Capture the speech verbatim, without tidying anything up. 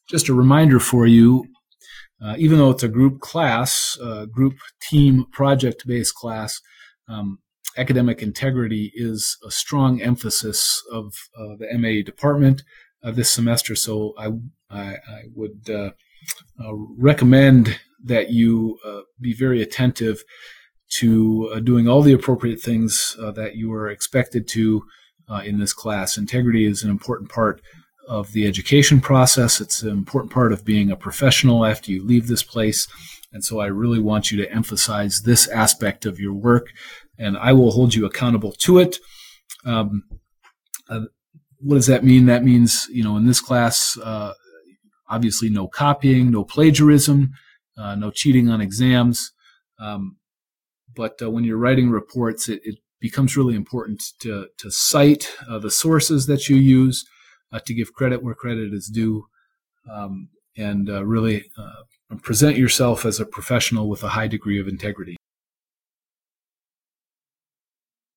just a reminder for you, uh, even though it's a group class, uh, group team project-based class, um, academic integrity is a strong emphasis of uh, the M A department uh, this semester. So I, I, I would uh, uh, recommend that you uh, be very attentive to uh, doing all the appropriate things uh, that you are expected to uh, in this class. Integrity is an important part of the education process. It's an important part of being a professional after you leave this place. And so I really want you to emphasize this aspect of your work, and I will hold you accountable to it. Um, uh, what does that mean? That means, you know, in this class, uh, obviously no copying, no plagiarism, uh, no cheating on exams. Um, but uh, when you're writing reports, it, it becomes really important to, to cite uh, the sources that you use, uh, to give credit where credit is due, um, and uh, really uh, present yourself as a professional with a high degree of integrity.